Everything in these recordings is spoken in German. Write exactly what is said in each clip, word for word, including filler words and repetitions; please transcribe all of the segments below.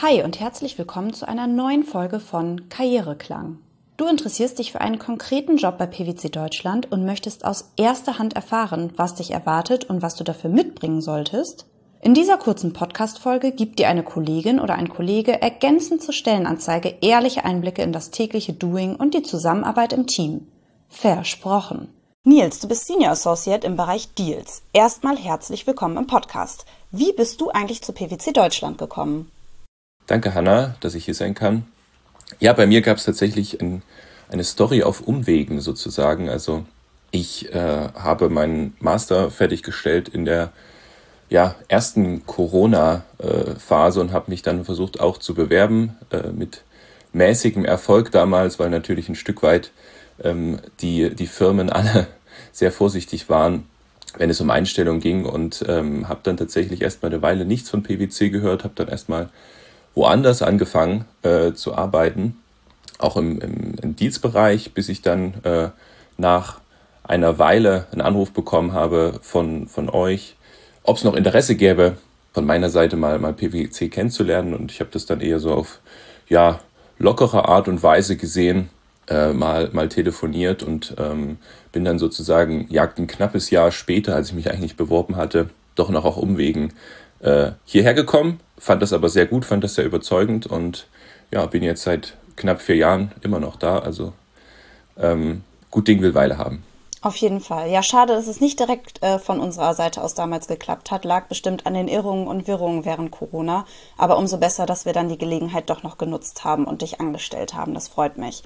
Hi und herzlich willkommen zu einer neuen Folge von Karriereklang. Du interessierst dich für einen konkreten Job bei P W C Deutschland und möchtest aus erster Hand erfahren, was dich erwartet und was du dafür mitbringen solltest? In dieser kurzen Podcast-Folge gibt dir eine Kollegin oder ein Kollege ergänzend zur Stellenanzeige ehrliche Einblicke in das tägliche Doing und die Zusammenarbeit im Team. Versprochen. Nils, du bist Senior Associate im Bereich Deals. Erstmal herzlich willkommen im Podcast. Wie bist du eigentlich zu P W C Deutschland gekommen? Danke, Hanna, dass ich hier sein kann. Ja, bei mir gab es tatsächlich ein, eine Story auf Umwegen sozusagen. Also ich äh, habe meinen Master fertiggestellt in der ja, ersten Corona-Phase und habe mich dann versucht auch zu bewerben, äh, mit mäßigem Erfolg damals, weil natürlich ein Stück weit ähm, die, die Firmen alle sehr vorsichtig waren, wenn es um Einstellung ging, und ähm, habe dann tatsächlich erstmal eine Weile nichts von P W C gehört, habe dann erstmal woanders angefangen äh, zu arbeiten, auch im, im, im Deals-Bereich, bis ich dann äh, nach einer Weile einen Anruf bekommen habe von, von euch, ob es noch Interesse gäbe, von meiner Seite mal, mal P W C kennenzulernen. Und ich habe das dann eher so auf ja, lockere Art und Weise gesehen, äh, mal, mal telefoniert und ähm, bin dann sozusagen, ja, ein knappes Jahr später, als ich mich eigentlich beworben hatte, doch noch auf Umwegen äh, hierher gekommen, fand das aber sehr gut, fand das sehr überzeugend und ja, bin jetzt seit knapp vier Jahren immer noch da, also ähm, gut Ding will Weile haben. Auf jeden Fall. Ja, schade, dass es nicht direkt äh, von unserer Seite aus damals geklappt hat. Lag bestimmt an den Irrungen und Wirrungen während Corona. Aber umso besser, dass wir dann die Gelegenheit doch noch genutzt haben und dich angestellt haben. Das freut mich.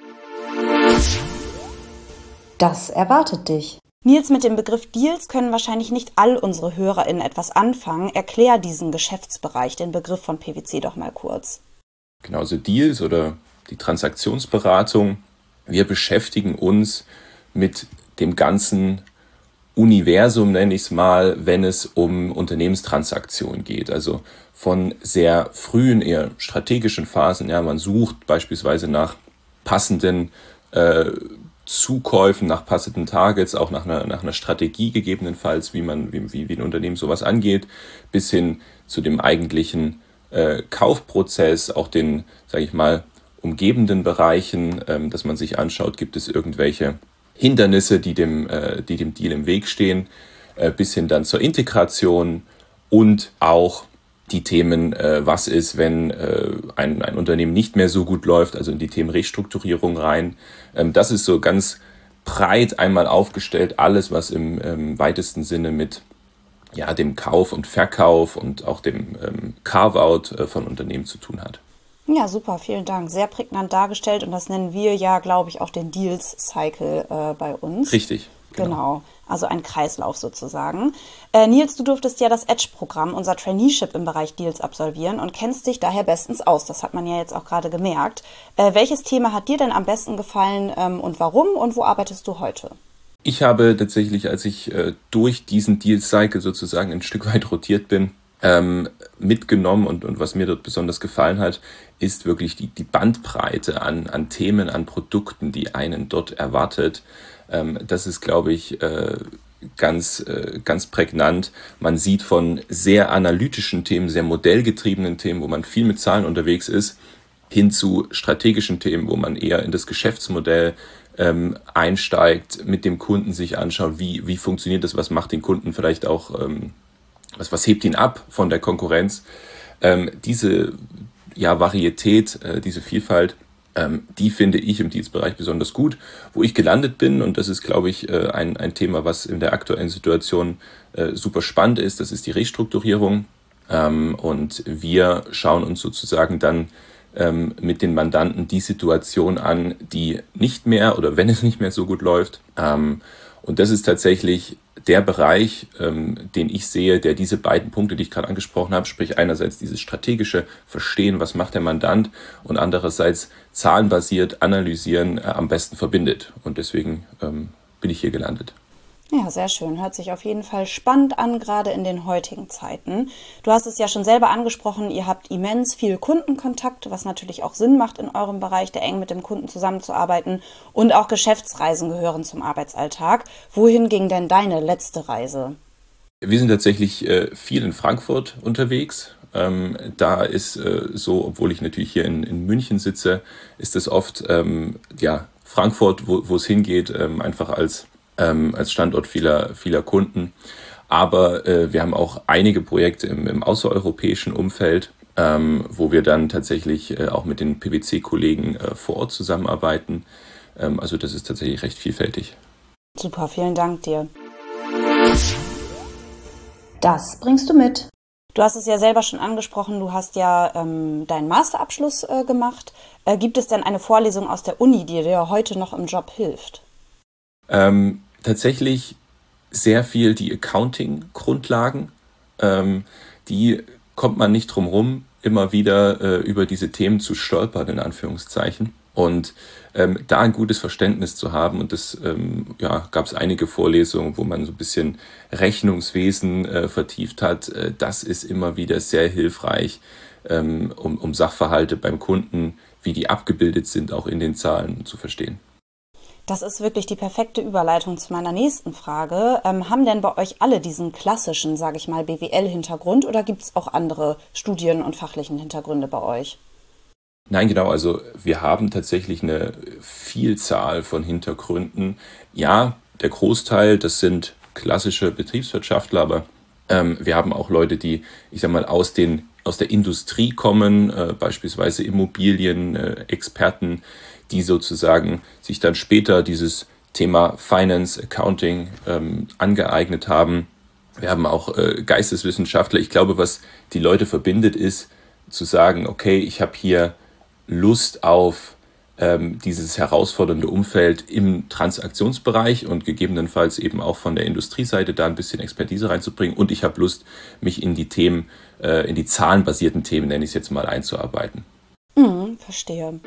Das erwartet dich. Nils, mit dem Begriff Deals können wahrscheinlich nicht all unsere HörerInnen etwas anfangen. Erklär diesen Geschäftsbereich, den Begriff von P W C doch mal kurz. Genau, so Deals oder die Transaktionsberatung. Wir beschäftigen uns mit dem ganzen Universum, nenne ich es mal, wenn es um Unternehmenstransaktionen geht. Also von sehr frühen, eher strategischen Phasen. Ja, man sucht beispielsweise nach passenden äh, Zukäufen, nach passenden Targets, auch nach einer, nach einer Strategie gegebenenfalls, wie man, wie, wie ein Unternehmen sowas angeht, bis hin zu dem eigentlichen äh, Kaufprozess, auch den, sage ich mal, umgebenden Bereichen, ähm, dass man sich anschaut, gibt es irgendwelche Hindernisse, die dem, äh, die dem Deal im Weg stehen, äh, bis hin dann zur Integration und auch die Themen, äh, was ist, wenn äh, ein, ein Unternehmen nicht mehr so gut läuft, also in die Themen Restrukturierung rein. Ähm, das ist so ganz breit einmal aufgestellt, alles, was im ähm, weitesten Sinne mit ja, dem Kauf und Verkauf und auch dem ähm, Carve-out äh, von Unternehmen zu tun hat. Ja, super, vielen Dank. Sehr prägnant dargestellt und das nennen wir ja, glaube ich, auch den Deals-Cycle äh, bei uns. Richtig. Genau. genau, also ein Kreislauf sozusagen. Äh, Nils, du durftest ja das Edge-Programm, unser Traineeship im Bereich Deals, absolvieren und kennst dich daher bestens aus. Das hat man ja jetzt auch gerade gemerkt. Äh, welches Thema hat dir denn am besten gefallen ähm, und warum und wo arbeitest du heute? Ich habe tatsächlich, als ich äh, durch diesen Deal-Cycle sozusagen ein Stück weit rotiert bin, ähm, mitgenommen und, und was mir dort besonders gefallen hat, ist wirklich die, die Bandbreite an, an Themen, an Produkten, die einen dort erwartet. Ähm, das ist, glaube ich, äh, ganz, äh, ganz prägnant. Man sieht von sehr analytischen Themen, sehr modellgetriebenen Themen, wo man viel mit Zahlen unterwegs ist, hin zu strategischen Themen, wo man eher in das Geschäftsmodell ähm, einsteigt, mit dem Kunden sich anschaut, wie, wie funktioniert das, was macht den Kunden vielleicht auch, ähm, was, was hebt ihn ab von der Konkurrenz. Ähm, diese ja, Varietät, äh, diese Vielfalt, ähm, die finde ich im Deals-Bereich besonders gut. Wo ich gelandet bin, und das ist, glaube ich, äh, ein, ein Thema, was in der aktuellen Situation äh, super spannend ist, das ist die Restrukturierung. Ähm, und wir schauen uns sozusagen dann ähm, mit den Mandanten die Situation an, die nicht mehr oder wenn es nicht mehr so gut läuft. Ähm, und das ist tatsächlich der Bereich, ähm, den ich sehe, der diese beiden Punkte, die ich gerade angesprochen habe, sprich einerseits dieses strategische Verstehen, was macht der Mandant, und andererseits zahlenbasiert analysieren, äh, am besten verbindet. Und deswegen ähm, bin ich hier gelandet. Ja, sehr schön. Hört sich auf jeden Fall spannend an, gerade in den heutigen Zeiten. Du hast es ja schon selber angesprochen, ihr habt immens viel Kundenkontakt, was natürlich auch Sinn macht in eurem Bereich, da eng mit dem Kunden zusammenzuarbeiten. Und auch Geschäftsreisen gehören zum Arbeitsalltag. Wohin ging denn deine letzte Reise? Wir sind tatsächlich äh, viel in Frankfurt unterwegs. Ähm, da ist äh, so, obwohl ich natürlich hier in, in München sitze, ist es oft ähm, ja, Frankfurt, wo wo es hingeht, ähm, einfach als, ähm, als Standort vieler, vieler Kunden. Aber äh, wir haben auch einige Projekte im, im außereuropäischen Umfeld, ähm, wo wir dann tatsächlich äh, auch mit den P W C-Kollegen äh, vor Ort zusammenarbeiten. Ähm, also das ist tatsächlich recht vielfältig. Super, vielen Dank dir. Das bringst du mit. Du hast es ja selber schon angesprochen, du hast ja ähm, deinen Masterabschluss äh, gemacht. Äh, gibt es denn eine Vorlesung aus der Uni, die dir heute noch im Job hilft? Ähm, tatsächlich sehr viel die Accounting-Grundlagen. Ähm, die kommt man nicht drum rum, immer wieder äh, über diese Themen zu stolpern, in Anführungszeichen. Und ähm, da ein gutes Verständnis zu haben. Und das ähm, ja, gab es einige Vorlesungen, wo man so ein bisschen Rechnungswesen äh, vertieft hat. Äh, das ist immer wieder sehr hilfreich, ähm, um, um Sachverhalte beim Kunden, wie die abgebildet sind, auch in den Zahlen zu verstehen. Das ist wirklich die perfekte Überleitung zu meiner nächsten Frage. Ähm, haben denn bei euch alle diesen klassischen, sage ich mal, B W L-Hintergrund oder gibt es auch andere Studien- und fachlichen Hintergründe bei euch? Nein, genau, also wir haben tatsächlich eine Vielzahl von Hintergründen. Ja, der Großteil, das sind klassische Betriebswirtschaftler, aber ähm, wir haben auch Leute, die, ich sag mal, aus den, aus der Industrie kommen, äh, beispielsweise Immobilien-Experten, äh, Experten, die sozusagen sich dann später dieses Thema Finance, Accounting ähm, angeeignet haben. Wir haben auch äh, Geisteswissenschaftler. Ich glaube, was die Leute verbindet, ist zu sagen, okay, ich habe hier Lust auf ähm, dieses herausfordernde Umfeld im Transaktionsbereich und gegebenenfalls eben auch von der Industrieseite da ein bisschen Expertise reinzubringen. Und ich habe Lust, mich in die Themen, äh, in die zahlenbasierten Themen, nenne ich es jetzt mal, einzuarbeiten. Mhm, verstehe.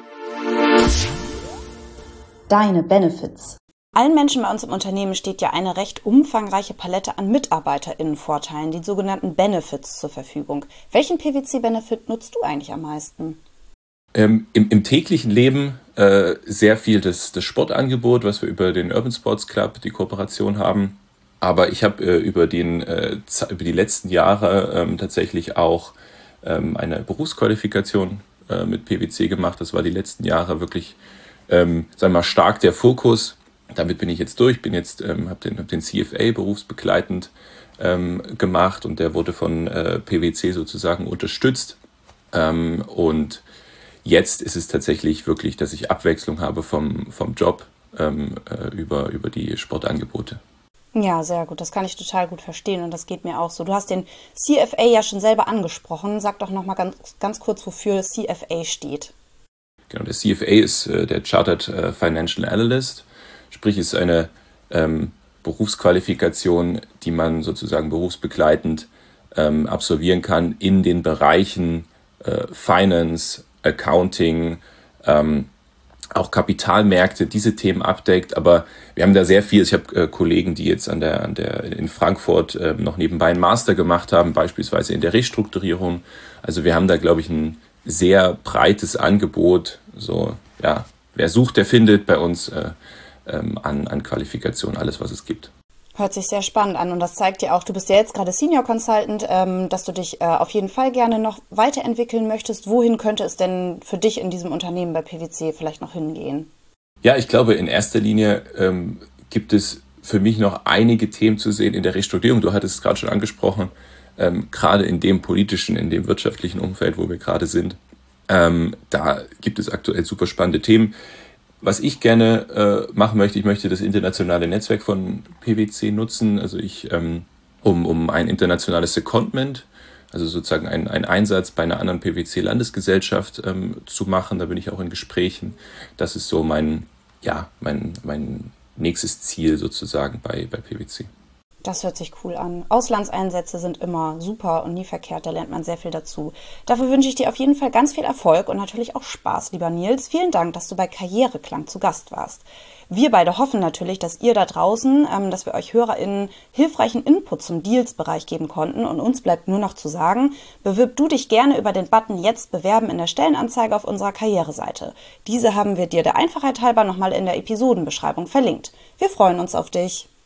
Deine Benefits. Allen Menschen bei uns im Unternehmen steht ja eine recht umfangreiche Palette an MitarbeiterInnen-Vorteilen, die sogenannten Benefits, zur Verfügung. Welchen P W C-Benefit nutzt du eigentlich am meisten? Ähm, im, Im täglichen Leben äh, sehr viel das, das Sportangebot, was wir über den Urban Sports Club, die Kooperation haben. Aber ich habe äh, über, den, äh, über die letzten Jahre ähm, tatsächlich auch ähm, eine Berufsqualifikation äh, mit P W C gemacht. Das war die letzten Jahre wirklich, ähm, sagen wir mal, stark der Fokus. Damit bin ich jetzt durch, bin jetzt, ähm, habe den, hab den C F A berufsbegleitend ähm, gemacht und der wurde von äh, P W C sozusagen unterstützt. Ähm, und jetzt ist es tatsächlich wirklich, dass ich Abwechslung habe vom, vom Job ähm, äh, über, über die Sportangebote. Ja, sehr gut. Das kann ich total gut verstehen und das geht mir auch so. Du hast den C F A ja schon selber angesprochen. Sag doch noch mal ganz, ganz kurz, wofür C F A steht. Genau, der C F A ist äh, der Chartered äh, Financial Analyst, sprich ist eine ähm, Berufsqualifikation, die man sozusagen berufsbegleitend ähm, absolvieren kann in den Bereichen äh, Finance, Accounting, ähm, auch Kapitalmärkte, diese Themen abdeckt. Aber wir haben da sehr viel. Ich habe äh, Kollegen, die jetzt an der, an der in Frankfurt äh, noch nebenbei einen Master gemacht haben, beispielsweise in der Restrukturierung. Also wir haben da, glaube ich, ein sehr breites Angebot. So, ja, wer sucht, der findet bei uns äh, ähm, an, an Qualifikation alles, was es gibt. Hört sich sehr spannend an und das zeigt dir auch, du bist ja jetzt gerade Senior Consultant, ähm, dass du dich äh, auf jeden Fall gerne noch weiterentwickeln möchtest. Wohin könnte es denn für dich in diesem Unternehmen bei P W C vielleicht noch hingehen? Ja, ich glaube, in erster Linie ähm, gibt es für mich noch einige Themen zu sehen in der Restrukturierung. Du hattest es gerade schon angesprochen, ähm, gerade in dem politischen, in dem wirtschaftlichen Umfeld, wo wir gerade sind. Ähm, da gibt es aktuell super spannende Themen. Was ich gerne äh, machen möchte, ich möchte das internationale Netzwerk von P W C nutzen, also ich, ähm, um, um ein internationales Secondment, also sozusagen einen, einen Einsatz bei einer anderen P W C-Landesgesellschaft ähm, zu machen. Da bin ich auch in Gesprächen. Das ist so mein, ja, mein, mein nächstes Ziel sozusagen bei, bei P W C. Das hört sich cool an. Auslandseinsätze sind immer super und nie verkehrt, da lernt man sehr viel dazu. Dafür wünsche ich dir auf jeden Fall ganz viel Erfolg und natürlich auch Spaß, lieber Nils. Vielen Dank, dass du bei Karriereklang zu Gast warst. Wir beide hoffen natürlich, dass ihr da draußen, ähm, dass wir euch HörerInnen hilfreichen Input zum Deals-Bereich geben konnten und uns bleibt nur noch zu sagen, bewirb du dich gerne über den Button Jetzt bewerben in der Stellenanzeige auf unserer Karriereseite. Diese haben wir dir der Einfachheit halber nochmal in der Episodenbeschreibung verlinkt. Wir freuen uns auf dich.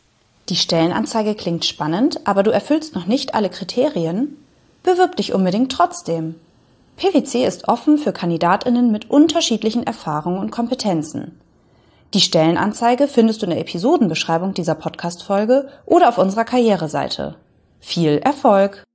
Die Stellenanzeige klingt spannend, aber du erfüllst noch nicht alle Kriterien? Bewirb dich unbedingt trotzdem. P W C ist offen für KandidatInnen mit unterschiedlichen Erfahrungen und Kompetenzen. Die Stellenanzeige findest du in der Episodenbeschreibung dieser Podcast-Folge oder auf unserer Karriereseite. Viel Erfolg!